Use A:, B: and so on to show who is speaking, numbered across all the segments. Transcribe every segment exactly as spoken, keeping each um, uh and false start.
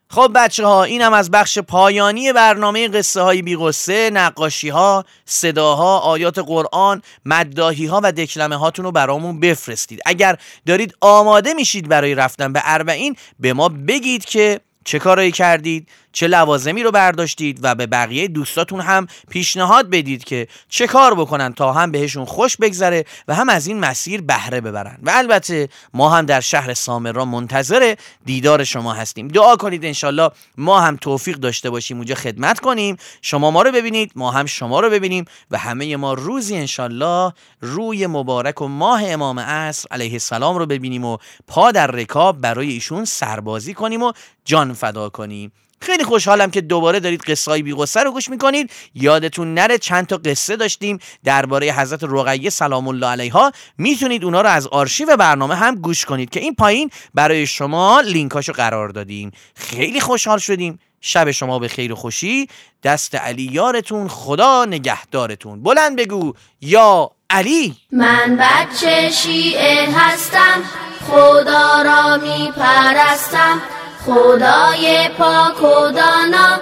A: خب بچه ها، اینم از بخش پایانی برنامه قصه های بی قصه. نقاشی ها، صداها، آیات قرآن، مداحی ها و دکلمه هاتون رو برامون بفرستید. اگر دارید آماده میشید برای رفتن به اربعین، به ما بگید که چه کارایی کردید، چه لوازمی رو برداشتید و به بقیه دوستاتون هم پیشنهاد بدید که چه کار بکنن تا هم بهشون خوش بگذره و هم از این مسیر بهره ببرن. و البته ما هم در شهر سامرا منتظر دیدار شما هستیم. دعا کنید انشالله ما هم توفیق داشته باشیم اونجا خدمت کنیم، شما ما رو ببینید، ما هم شما رو ببینیم و همه ما روزی انشالله روی مبارک و ماه امام عصر علیه السلام رو ببینیم و پا در رکاب برای ایشون سربازی کنیم و جان فدا کنیم. خیلی خوشحالم که دوباره دارید قصه های بی قصه رو گوش میکنید. یادتون نره چند تا قصه داشتیم درباره حضرت رقیه سلام الله علیها، میتونید اونا رو از آرشیو برنامه هم گوش کنید که این پایین برای شما لینکاشو قرار دادیم. خیلی خوشحال شدیم. شب شما به خیر و خوشی. دست علی یارتون، خدا نگهدارتون. بلند بگو یا علی.
B: من بچه شیعه هستم، خدا را می پرستم، خدای پاک و دانا،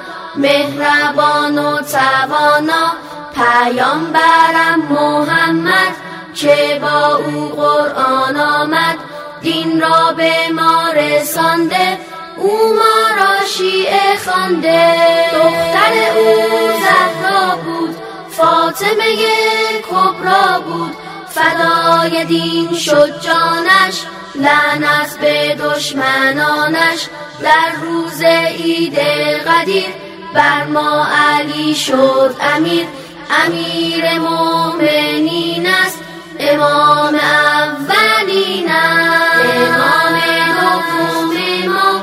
B: مهربان و توانا، پیامبرم محمد که با او قرآن آمد، دین را به ما رسانده، او ما را شیعه خوانده. دختر او زهرا بود، فاطمه کبرا بود، فدای دین شد جانش، لعنت به دشمنانش. در روز عید قدیر بر ما علی شد امیر، امیر مومنین است، امام اولین است، امام دوم ما،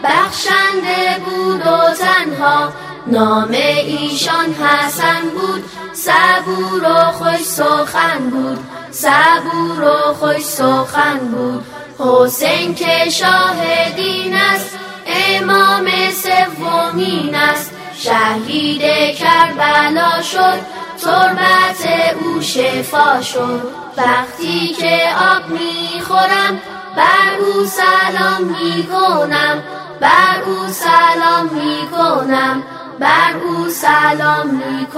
B: بخشنده بود و تنها، نام ایشان حسن بود، صبور و خوش سخن بود، صبور و خوش سخن بود. حسین که شاهدین است، امام سومین است، شهید کربلا شد، تربت او شفا شد. وقتی که آب میخورم بر او سلام میکنم، بر او سلام میکنم، بر او سلام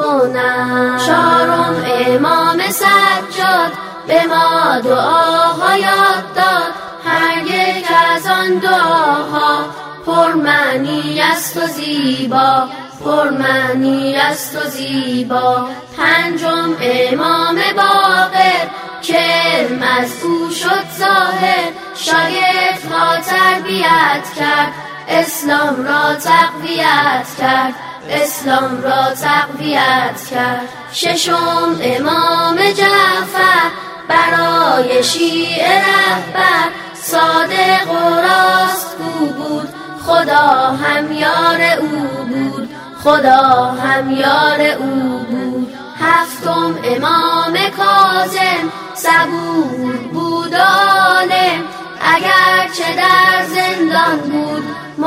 B: میکنم. چهارم امام سجاد به ما دعاها یاد داد، هر یک از آن دعاها پرمعنی است و زیبا، پرمعنی است و زیبا. پنجم امام باقر که علم از او شد ظاهر، شاگردها تربیت کرد، اسلام را تقویت کرد، اسلام را تقویت کرد. ششم امام جعفر برای شیعه رهبر، صادق و راستگو بود، خدا هم یار او بود، خدا هم یار او بود. هفتم امام کاظم صبور بود عالم، اگرچه در زندان بود،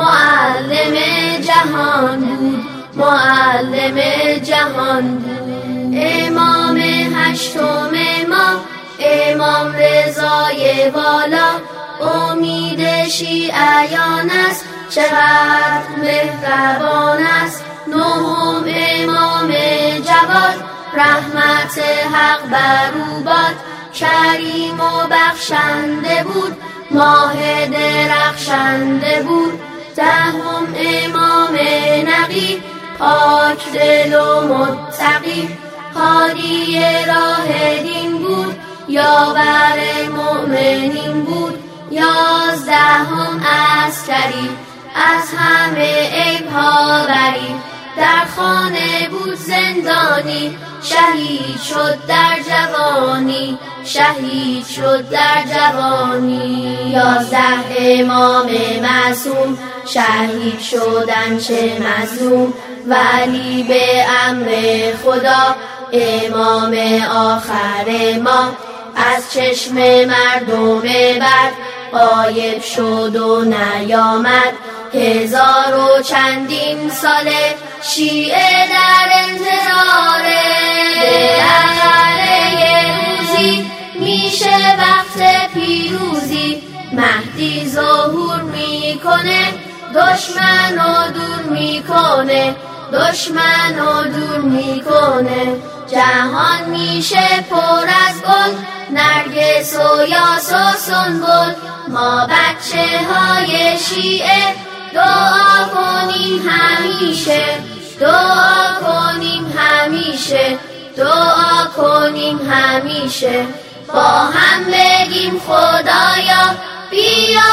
B: معلم جهان بود، معلم جهان بود. امام هشتم ما امام رضای والا، امید شیعیان است، چقدر مهربان است. نهم امام جواد، رحمت حق بر او باد، کریم و بخشنده بود، ماه درخشنده بود. دهم امام نقی، پاک دل و متقی، هادی راه دین بود، یاور مؤمنین بود. یازدهم عسکری، از همه عیب‌ها بری، در خانه بود زندانی، شهید شد در جوانی، شهید شد در جوانی. یازده امام معصوم، شهید شدن چه مظلوم، ولی به امر خدا، امام آخر ما، از چشم مردم بد غایب شد و نیامد. هزار و چندین ساله شیعه در انتظاره، بالاخره روزی میشه وقت پیروزی، مهدی ظهور میکنه، دشمن رو دور میکنه، دشمن رو دور میکنه. جهان میشه پر از گل، نرگس و یاس و سنبل. ما بچه های شیعه دعا کنیم همیشه، دعا کنیم همیشه، دعا کنیم همیشه. با هم بگیم خدایا بیا